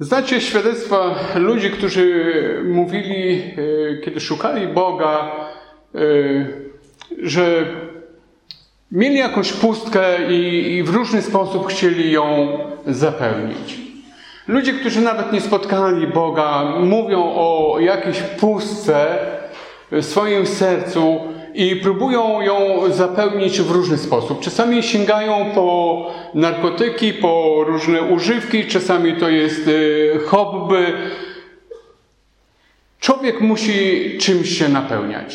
Znacie świadectwa ludzi, którzy mówili, kiedy szukali Boga, że mieli jakąś pustkę i w różny sposób chcieli ją zapełnić. Ludzie, którzy nawet nie spotkali Boga, mówią o jakiejś pustce w swoim sercu i próbują ją zapełnić w różny sposób. Czasami sięgają po narkotyki, po różne używki, czasami to jest hobby. Człowiek musi czymś się napełniać.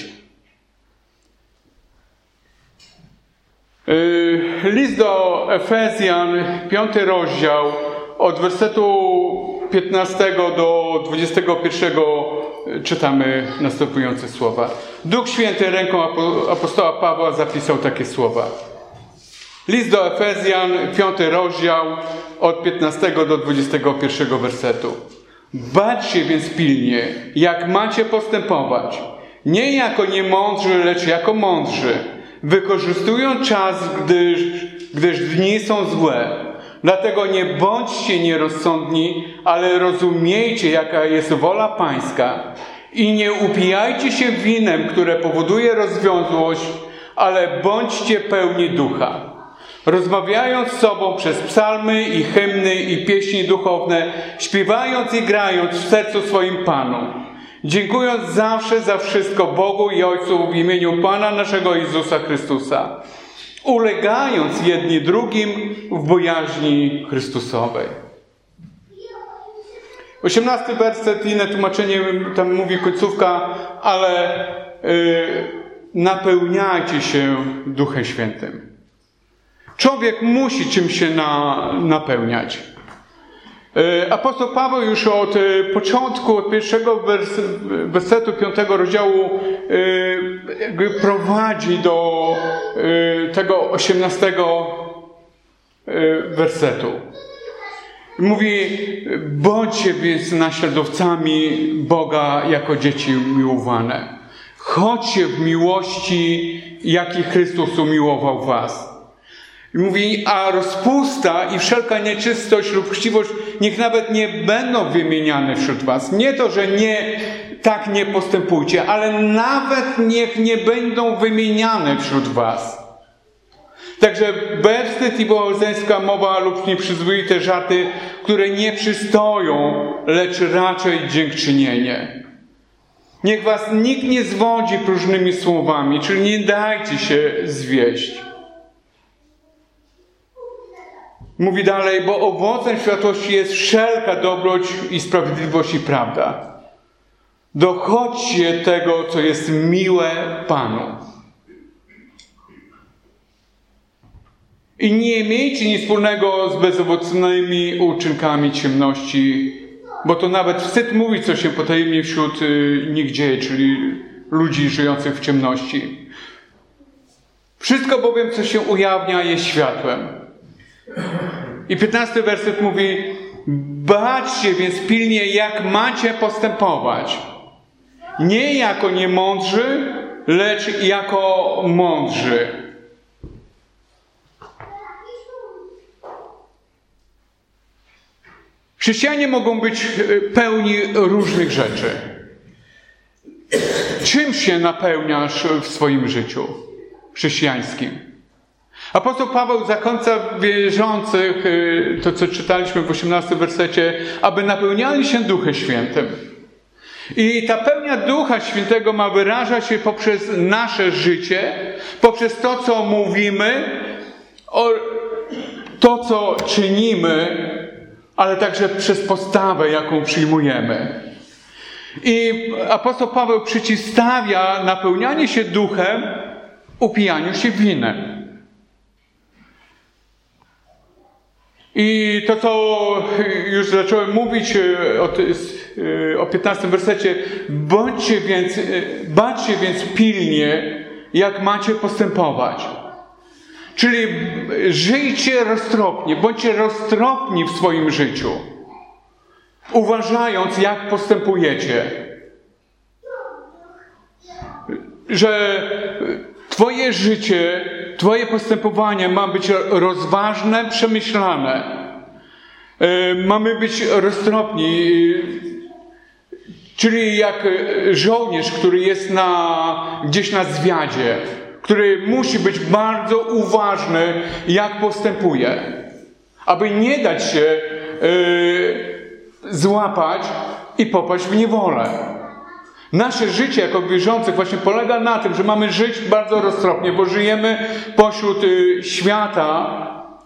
List do Efezjan, 5 rozdział, od wersetu 15 do 21 czytamy następujące słowa. Duch Święty ręką apostoła Pawła zapisał takie słowa. List do Efezjan, 5 rozdział, od 15 do 21 wersetu. Baczcie więc pilnie, jak macie postępować. Nie jako niemądrzy, lecz jako mądrzy, wykorzystując czas, gdyż dni są złe. Dlatego nie bądźcie nierozsądni, ale rozumiejcie, jaka jest wola Pańska. I nie upijajcie się winem, które powoduje rozwiązłość, ale bądźcie pełni ducha. Rozmawiając z sobą przez psalmy i hymny i pieśni duchowne, śpiewając i grając w sercu swoim Panu. Dziękując zawsze za wszystko Bogu i Ojcu w imieniu Pana naszego Jezusa Chrystusa. Ulegając jedni drugim w bojaźni Chrystusowej. 18 werset, inne tłumaczenie, tam mówi końcówka, ale napełniajcie się Duchem Świętym. Człowiek musi czymś się napełniać. Apostoł Paweł już od początku, od pierwszego wersetu 5 rozdziału prowadzi do tego 18 wersetu. Mówi, bądźcie więc naśladowcami Boga jako dzieci umiłowane. Chodźcie w miłości, jaki Chrystus umiłował was. Mówi, a rozpusta i wszelka nieczystość lub chciwość niech nawet nie będą wymieniane wśród was. Nie to, że tak nie postępujcie, ale nawet niech nie będą wymieniane wśród was. Także bezwstyd i błazeńska mowa lub nieprzyzwoite żarty, które nie przystoją, lecz raczej dziękczynienie. Niech was nikt nie zwodzi próżnymi słowami, czyli nie dajcie się zwieść. Mówi dalej, bo owocem światłości jest wszelka dobroć i sprawiedliwość i prawda. Dochodźcie tego, co jest miłe Panu. I nie miejcie nic wspólnego z bezowocnymi uczynkami ciemności, bo to nawet wstyd mówić, co się potajemnie wśród nich dzieje, czyli ludzi żyjących w ciemności. Wszystko bowiem, co się ujawnia, jest światłem. I 15 werset mówi, baczcie więc pilnie, jak macie postępować. Nie jako niemądrzy, lecz jako mądrzy. Chrześcijanie mogą być pełni różnych rzeczy. Czym się napełniasz w swoim życiu chrześcijańskim? Apostoł Paweł zachęca wierzących, to co czytaliśmy w 18 wersecie, aby napełniali się Duchem Świętym. I ta pełnia Ducha Świętego ma wyrażać się poprzez nasze życie, poprzez to, co mówimy, to, co czynimy, ale także przez postawę, jaką przyjmujemy. I apostoł Paweł przeciwstawia napełnianie się Duchem upijaniu się winem. I to, co już zacząłem mówić o 15 wersecie, baczcie więc pilnie, jak macie postępować. Czyli żyjcie roztropnie, bądźcie roztropni w swoim życiu, uważając, jak postępujecie. Że twoje życie, twoje postępowanie ma być rozważne, przemyślane. Mamy być roztropni, czyli jak żołnierz, który jest gdzieś na zwiadzie, który musi być bardzo uważny, jak postępuje, aby nie dać się złapać i popaść w niewolę. Nasze życie jako wierzących właśnie polega na tym, że mamy żyć bardzo roztropnie, bo żyjemy pośród świata,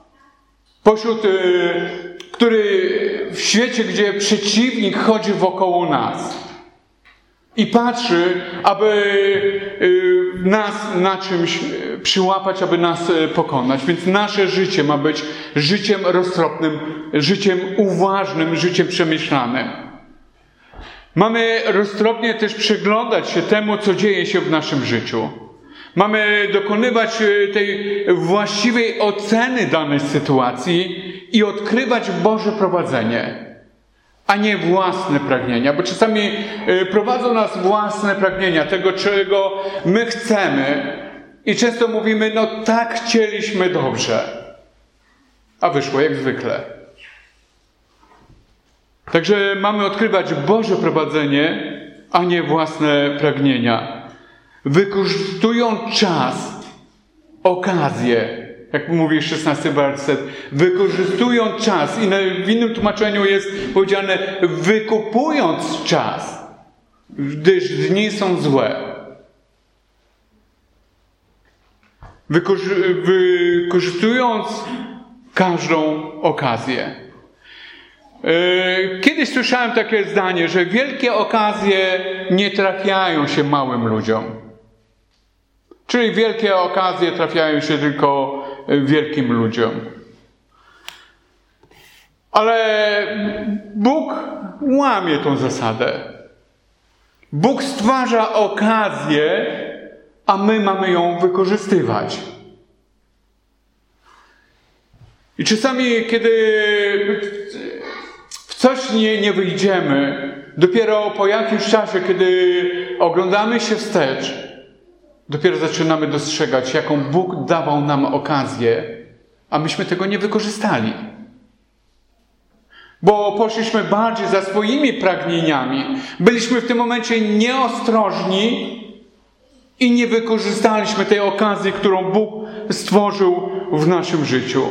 w świecie, gdzie przeciwnik chodzi wokoło nas i patrzy, aby nas na czymś przyłapać, aby nas pokonać. Więc nasze życie ma być życiem roztropnym, życiem uważnym, życiem przemyślanym. Mamy roztropnie też przyglądać się temu, co dzieje się w naszym życiu. Mamy dokonywać tej właściwej oceny danej sytuacji i odkrywać Boże prowadzenie, a nie własne pragnienia. Bo czasami prowadzą nas własne pragnienia, tego, czego my chcemy. I często mówimy, no tak chcieliśmy dobrze. A wyszło jak zwykle. Także mamy odkrywać Boże prowadzenie, a nie własne pragnienia. Wykorzystując czas, okazję, jak mówi 16 werset, wykorzystując czas, i w innym tłumaczeniu jest powiedziane, wykupując czas, gdyż dni są złe. Wykorzystując każdą okazję. Kiedyś słyszałem takie zdanie, że wielkie okazje nie trafiają się małym ludziom. Czyli wielkie okazje trafiają się tylko wielkim ludziom. Ale Bóg łamie tą zasadę. Bóg stwarza okazję, a my mamy ją wykorzystywać. I czasami, kiedy w coś nie wyjdziemy, dopiero po jakimś czasie, kiedy oglądamy się wstecz, dopiero zaczynamy dostrzegać, jaką Bóg dawał nam okazję, a myśmy tego nie wykorzystali. Bo poszliśmy bardziej za swoimi pragnieniami. Byliśmy w tym momencie nieostrożni i nie wykorzystaliśmy tej okazji, którą Bóg stworzył w naszym życiu.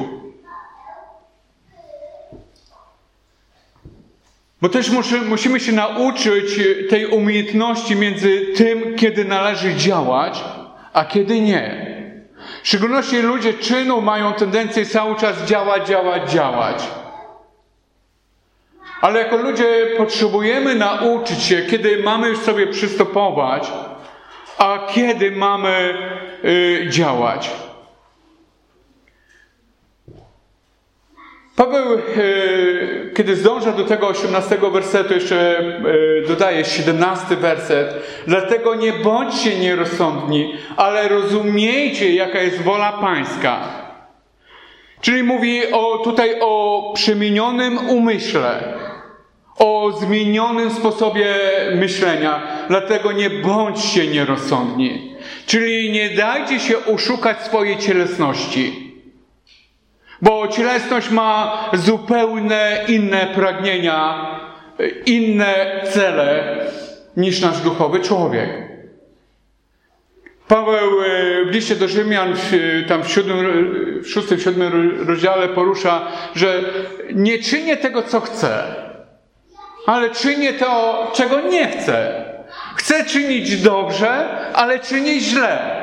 Bo też musimy się nauczyć tej umiejętności między tym, kiedy należy działać, a kiedy nie. W szczególności ludzie czynu mają tendencję cały czas działać. Ale jako ludzie potrzebujemy nauczyć się, kiedy mamy już sobie przystopować, a kiedy mamy działać. Paweł, kiedy zdąża do tego 18 wersetu, jeszcze dodaje 17 werset. Dlatego nie bądźcie nierozsądni, ale rozumiejcie, jaka jest wola Pańska. Czyli mówi tutaj o przemienionym umyśle, o zmienionym sposobie myślenia. Dlatego nie bądźcie nierozsądni. Czyli nie dajcie się oszukać swojej cielesności. Bo cielesność ma zupełnie inne pragnienia, inne cele niż nasz duchowy człowiek. Paweł w liście do Rzymian, tam w 6-7 rozdziale porusza, że nie czynię tego, co chcę, ale czynię to, czego nie chcę. Chcę czynić dobrze, ale czynię źle.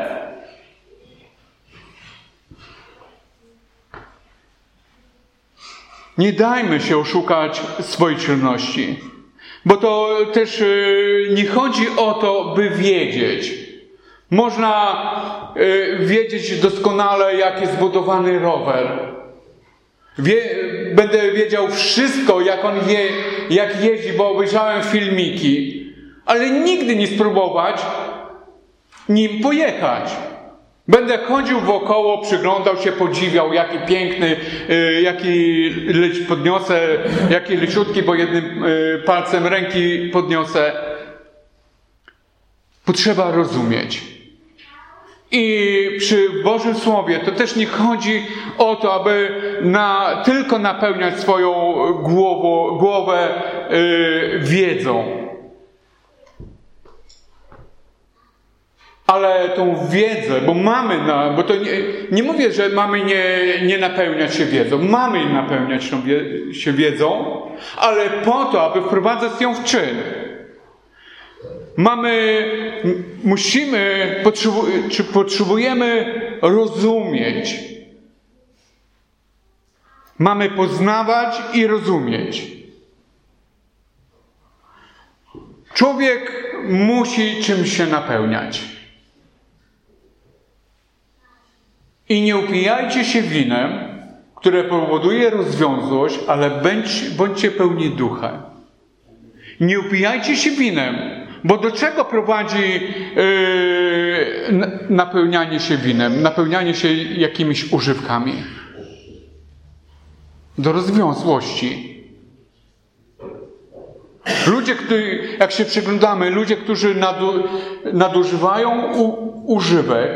Nie dajmy się oszukać swojej cielności, bo to też nie chodzi o to, by wiedzieć. Można wiedzieć doskonale, jak jest zbudowany rower. Będę wiedział wszystko, jak jeździ, bo obejrzałem filmiki, ale nigdy nie spróbować nim pojechać. Będę chodził wokoło, przyglądał się, podziwiał, jaki piękny, jaki podniosę, jaki leciutki, bo jednym palcem ręki podniosę. Potrzeba rozumieć. I przy Bożym Słowie to też nie chodzi o to, aby tylko napełniać swoją głowę wiedzą. Ale tą wiedzę, bo to nie mówię, że mamy nie napełniać się wiedzą. Mamy napełniać się wiedzą, ale po to, aby wprowadzać ją w czyn. Potrzebujemy rozumieć. Mamy poznawać i rozumieć. Człowiek musi czymś się napełniać. I nie upijajcie się winem, które powoduje rozwiązłość, ale bądźcie pełni ducha. Nie upijajcie się winem, bo do czego prowadzi napełnianie się winem, napełnianie się jakimiś używkami? Do rozwiązłości. Ludzie, jak się przyglądamy, ludzie, którzy nadużywają używek,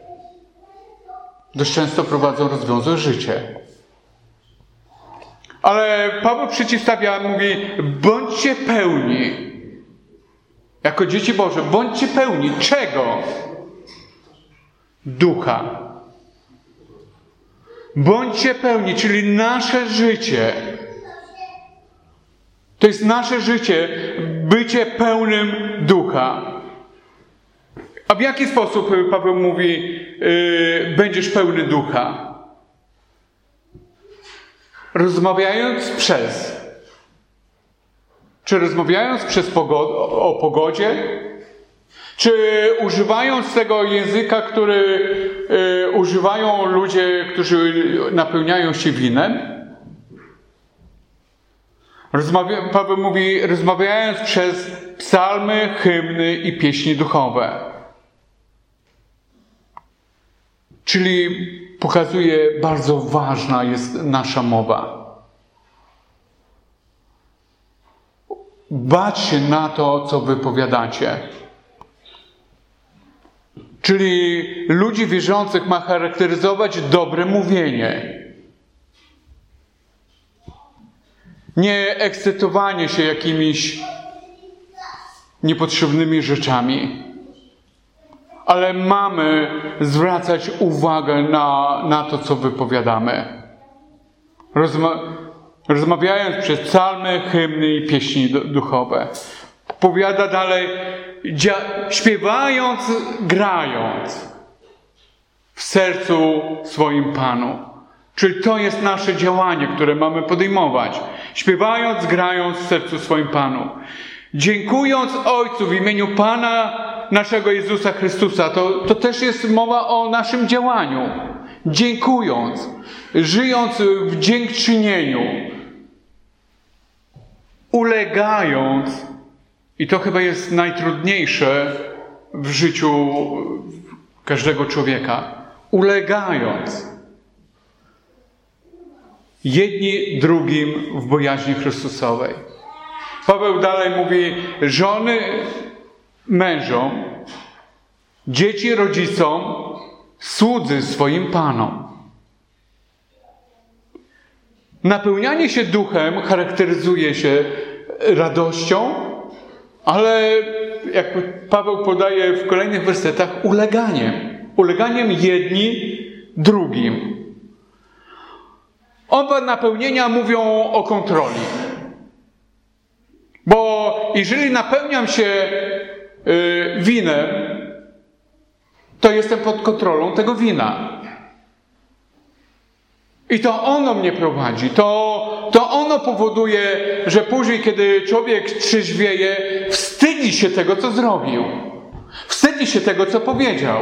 dość często prowadzą rozwiązłe życie. Ale Paweł przeciwstawia, mówi, bądźcie pełni. Jako dzieci Boże, bądźcie pełni. Czego? Ducha. Bądźcie pełni, czyli nasze życie. To jest nasze życie, bycie pełnym Ducha. A w jaki sposób Paweł mówi, będziesz pełny Ducha? Rozmawiając Czy rozmawiając o pogodzie? Czy używając tego języka, który używają ludzie, którzy napełniają się winem? Paweł mówi, rozmawiając przez psalmy, hymny i pieśni duchowe. Czyli pokazuje, bardzo ważna jest nasza mowa. Baczcie na to, co wypowiadacie. Czyli ludzi wierzących ma charakteryzować dobre mówienie. Nie ekscytowanie się jakimiś niepotrzebnymi rzeczami. Ale mamy zwracać uwagę na to, co wypowiadamy. Rozmawiając przez psalmy, hymny i pieśni duchowe. Powiada dalej, śpiewając, grając w sercu swoim Panu. Czyli to jest nasze działanie, które mamy podejmować. Śpiewając, grając w sercu swoim Panu. Dziękując Ojcu w imieniu Pana naszego Jezusa Chrystusa. To też jest mowa o naszym działaniu. Dziękując, żyjąc w dziękczynieniu, ulegając, i to chyba jest najtrudniejsze w życiu każdego człowieka, ulegając jedni drugim w bojaźni Chrystusowej. Paweł dalej mówi, żony mężom, dzieci rodzicom, słudzy swoim panom. Napełnianie się duchem charakteryzuje się radością, ale jak Paweł podaje w kolejnych wersetach, uleganiem. Uleganiem jedni drugim. Oba napełnienia mówią o kontroli. Bo jeżeli napełniam się winem, to jestem pod kontrolą tego wina. I to ono mnie prowadzi. To ono powoduje, że później, kiedy człowiek trzeźwieje, wstydzi się tego, co zrobił. Wstydzi się tego, co powiedział.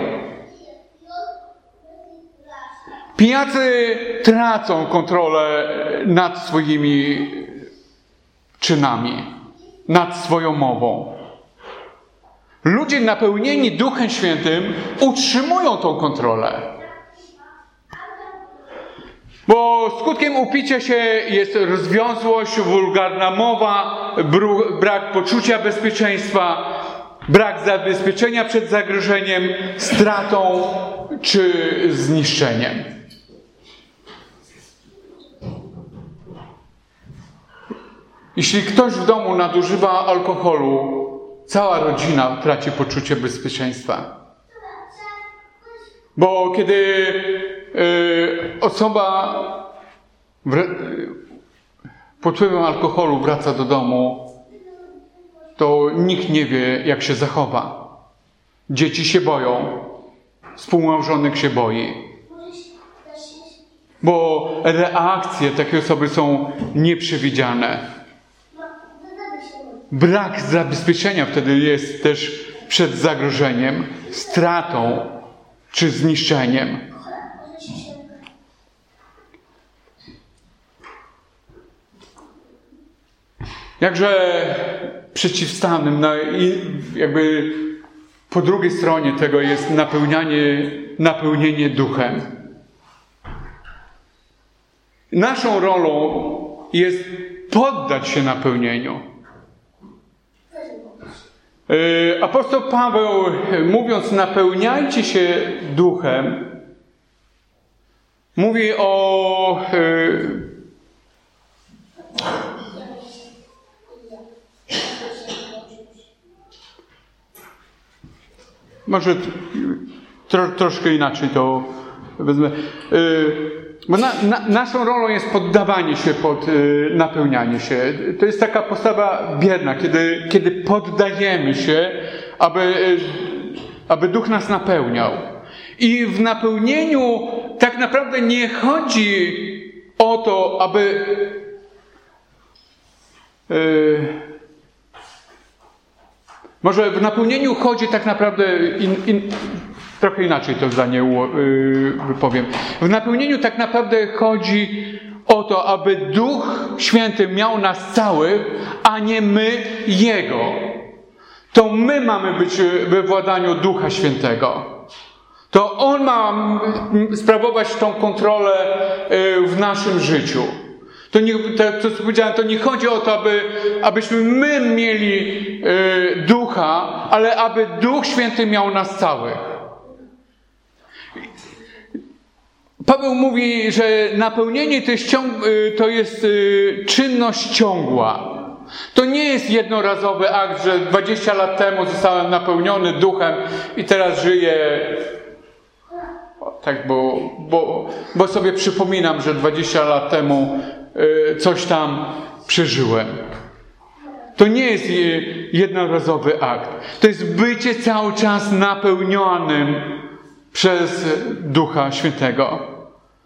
Pijacy tracą kontrolę nad swoimi czynami, nad swoją mową. Ludzie napełnieni Duchem Świętym utrzymują tą kontrolę. Bo skutkiem upicia się jest rozwiązłość, wulgarna mowa, brak poczucia bezpieczeństwa, Brak zabezpieczenia przed zagrożeniem, stratą czy zniszczeniem. Jeśli ktoś w domu nadużywa alkoholu, cała rodzina traci poczucie bezpieczeństwa. Bo kiedy osoba pod wpływem alkoholu wraca do domu, to nikt nie wie, jak się zachowa. Dzieci się boją, współmałżonek się boi. Bo reakcje takiej osoby są nieprzewidziane. Brak zabezpieczenia wtedy jest też przed zagrożeniem, stratą czy zniszczeniem. Jakże przeciwstawnym, jakby po drugiej stronie tego jest napełnienie duchem. Naszą rolą jest poddać się napełnieniu. Apostoł Paweł, mówiąc napełniajcie się duchem, mówi o może troszkę inaczej to wezmę. Bo naszą rolą jest poddawanie się pod napełnianie się. To jest taka postawa bierna, kiedy poddajemy się, aby Duch nas napełniał. I w napełnieniu tak naprawdę nie chodzi o to, aby może w napełnieniu chodzi tak naprawdę trochę inaczej to zdanie wypowiem. W napełnieniu tak naprawdę chodzi o to, aby Duch Święty miał nas całych, a nie my Jego. To my mamy być we władaniu Ducha Świętego. To On ma sprawować tą kontrolę w naszym życiu. To co powiedziałem, to nie chodzi o to, abyśmy my mieli Ducha, ale aby Duch Święty miał nas całych. Paweł mówi, że napełnienie to jest czynność ciągła. To nie jest jednorazowy akt, że 20 lat temu zostałem napełniony duchem i teraz żyję tak, bo sobie przypominam, że 20 lat temu coś tam przeżyłem. To nie jest jednorazowy akt. To jest bycie cały czas napełnionym przez Ducha Świętego.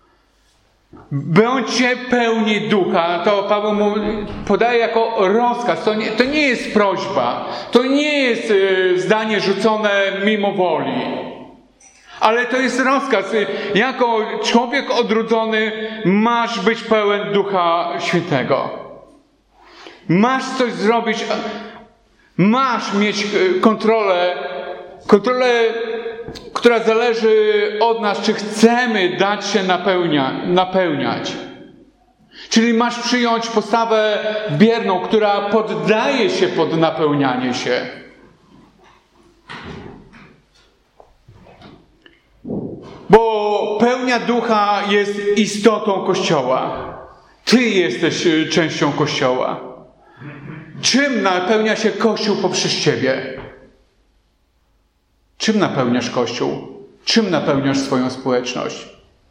Bądźcie pełni Ducha, to Paweł podaje jako rozkaz. To nie jest prośba. To nie jest zdanie rzucone mimo woli. Ale to jest rozkaz. Jako człowiek odrodzony masz być pełen Ducha Świętego. Masz coś zrobić. Masz mieć kontrolę, która zależy od nas, czy chcemy dać się napełniać. Czyli masz przyjąć postawę bierną, która poddaje się pod napełnianie się. Bo pełnia Ducha jest istotą Kościoła. Ty jesteś częścią Kościoła. Czym napełnia się Kościół poprzez Ciebie? Czym napełniasz Kościół? Czym napełniasz swoją społeczność?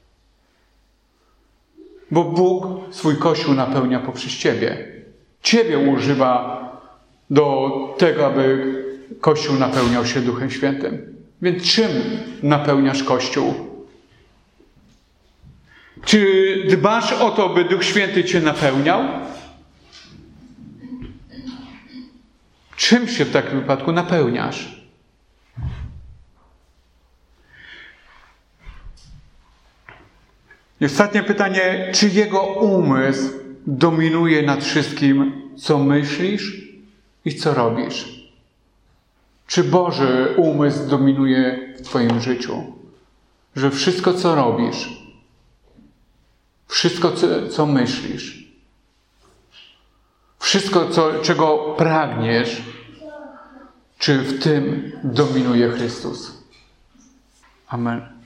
Bo Bóg swój Kościół napełnia poprzez Ciebie. Ciebie używa do tego, aby Kościół napełniał się Duchem Świętym. Więc czym napełniasz Kościół? Czy dbasz o to, by Duch Święty Cię napełniał? Czym się w takim wypadku napełniasz? I ostatnie pytanie, czy Jego umysł dominuje nad wszystkim, co myślisz i co robisz? Czy Boży umysł dominuje w Twoim życiu? Że wszystko, co robisz, wszystko, co myślisz, wszystko, czego pragniesz, Czy w tym dominuje Chrystus? Amen.